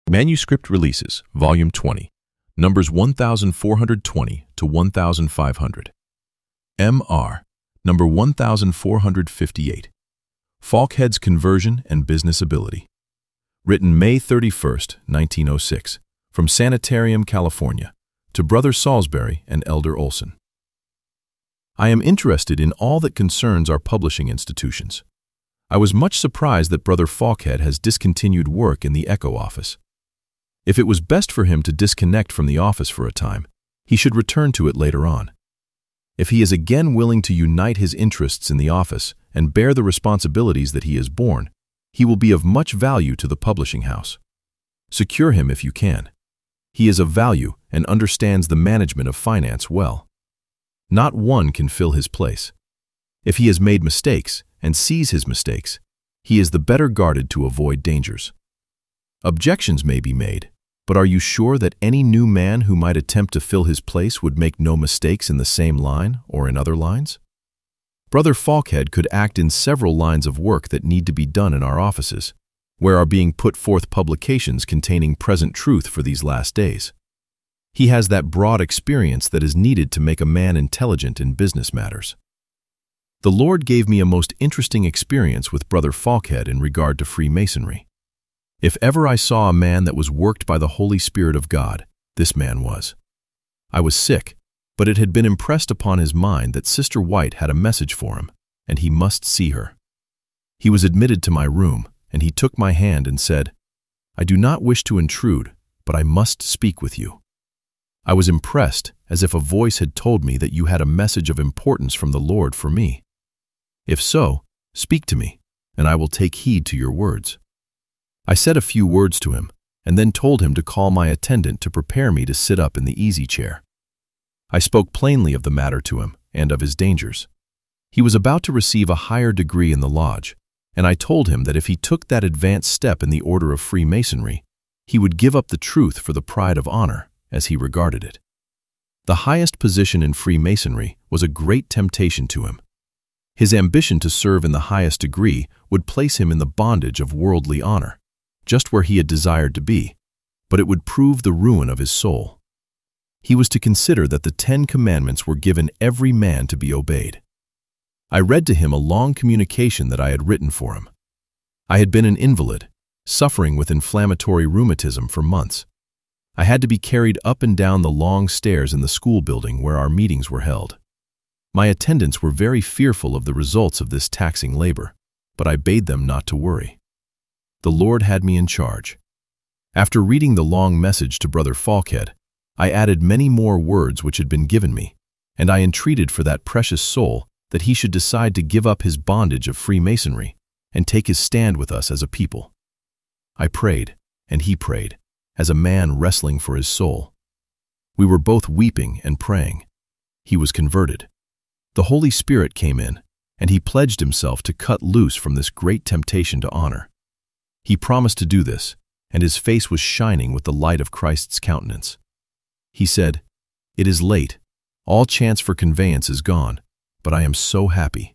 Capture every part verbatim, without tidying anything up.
Manuscript Releases, Volume twenty, numbers one thousand four hundred twenty to one thousand five hundred. M R, number one thousand four hundred fifty-eight. Falkhead's Conversion and Business Ability. Written May thirty-first, nineteen oh six, from Sanitarium, California, to Brother Salisbury and Elder Olson. I am interested in all that concerns our publishing institutions. I was much surprised that Brother Falkhead has discontinued work in the Echo office. If it was best for him to disconnect from the office for a time, he should return to it later on. If he is again willing to unite his interests in the office and bear the responsibilities that he has borne, he will be of much value to the publishing house. Secure him if you can. He is of value and understands the management of finance well. Not one can fill his place. If he has made mistakes and sees his mistakes, he is the better guarded to avoid dangers. Objections may be made, but are you sure that any new man who might attempt to fill his place would make no mistakes in the same line or in other lines? Brother Falkhead could act in several lines of work that need to be done in our offices, where are being put forth publications containing present truth for these last days. He has that broad experience that is needed to make a man intelligent in business matters. The Lord gave me a most interesting experience with Brother Falkhead in regard to Freemasonry. If ever I saw a man that was worked by the Holy Spirit of God, this man was. I was sick, but it had been impressed upon his mind that Sister White had a message for him, and he must see her. He was admitted to my room, and he took my hand and said, "I do not wish to intrude, but I must speak with you." I was impressed, as if a voice had told me that you had a message of importance from the Lord for me. If so, speak to me, and I will take heed to your words. I said a few words to him, and then told him to call my attendant to prepare me to sit up in the easy chair. I spoke plainly of the matter to him, and of his dangers. He was about to receive a higher degree in the lodge, and I told him that if he took that advanced step in the order of Freemasonry, he would give up the truth for the pride of honor, as he regarded it. The highest position in Freemasonry was a great temptation to him. His ambition to serve in the highest degree would place him in the bondage of worldly honor, just where he had desired to be, but it would prove the ruin of his soul. He was to consider that the Ten Commandments were given every man to be obeyed. I read to him a long communication that I had written for him. I had been an invalid, suffering with inflammatory rheumatism for months. I had to be carried up and down the long stairs in the school building where our meetings were held. My attendants were very fearful of the results of this taxing labor, but I bade them not to worry. The Lord had me in charge. After reading the long message to Brother Falkhead, I added many more words which had been given me, and I entreated for that precious soul that he should decide to give up his bondage of Freemasonry and take his stand with us as a people. I prayed, and he prayed, as a man wrestling for his soul. We were both weeping and praying. He was converted. The Holy Spirit came in, and he pledged himself to cut loose from this great temptation to honor. He promised to do this, and his face was shining with the light of Christ's countenance. He said, "It is late. All chance for conveyance is gone, but I am so happy."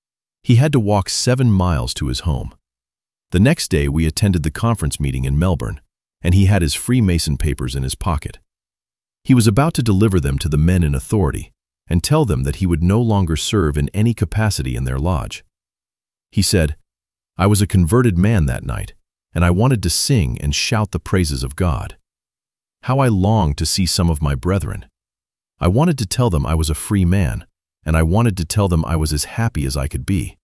He had to walk seven miles to his home. The next day we attended the conference meeting in Melbourne, and he had his Freemason papers in his pocket. He was about to deliver them to the men in authority and tell them that he would no longer serve in any capacity in their lodge. He said, "I was a converted man that night, and I wanted to sing and shout the praises of God. How I longed to see some of my brethren. I wanted to tell them I was a free man, and I wanted to tell them I was as happy as I could be.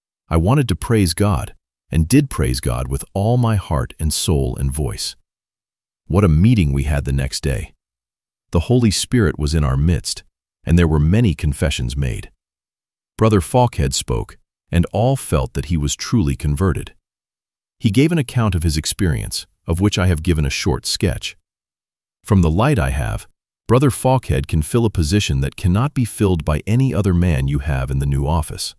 I wanted to praise God, and did praise God with all my heart and soul and voice." What a meeting we had the next day. The Holy Spirit was in our midst, and there were many confessions made. Brother Falkhead spoke, and all felt that he was truly converted. He gave an account of his experience, of which I have given a short sketch. From the light I have, Brother Falkhead can fill a position that cannot be filled by any other man you have in the new office.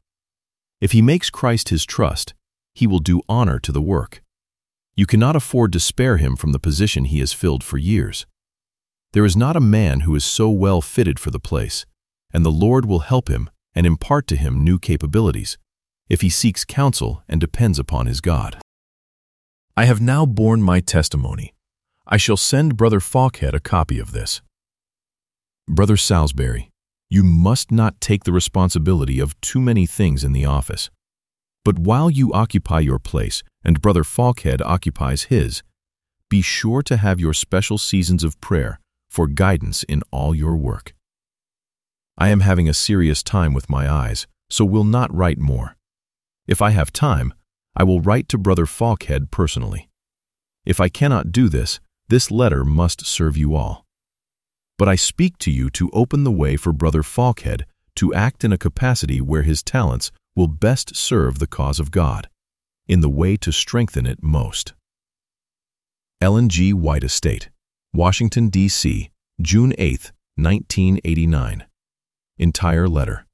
If he makes Christ his trust, he will do honor to the work. You cannot afford to spare him from the position he has filled for years. There is not a man who is so well fitted for the place, and the Lord will help him and impart to him new capabilities, if he seeks counsel and depends upon his God. I have now borne my testimony. I shall send Brother Falkhead a copy of this. Brother Salisbury, you must not take the responsibility of too many things in the office. But while you occupy your place and Brother Falkhead occupies his, be sure to have your special seasons of prayer for guidance in all your work. I am having a serious time with my eyes, so will not write more. If I have time, I will write to Brother Falkhead personally. If I cannot do this, this letter must serve you all. But I speak to you to open the way for Brother Falkhead to act in a capacity where his talents will best serve the cause of God, in the way to strengthen it most. Ellen G. White Estate, Washington, D C, June eighth, nineteen eighty-nine. Entire letter.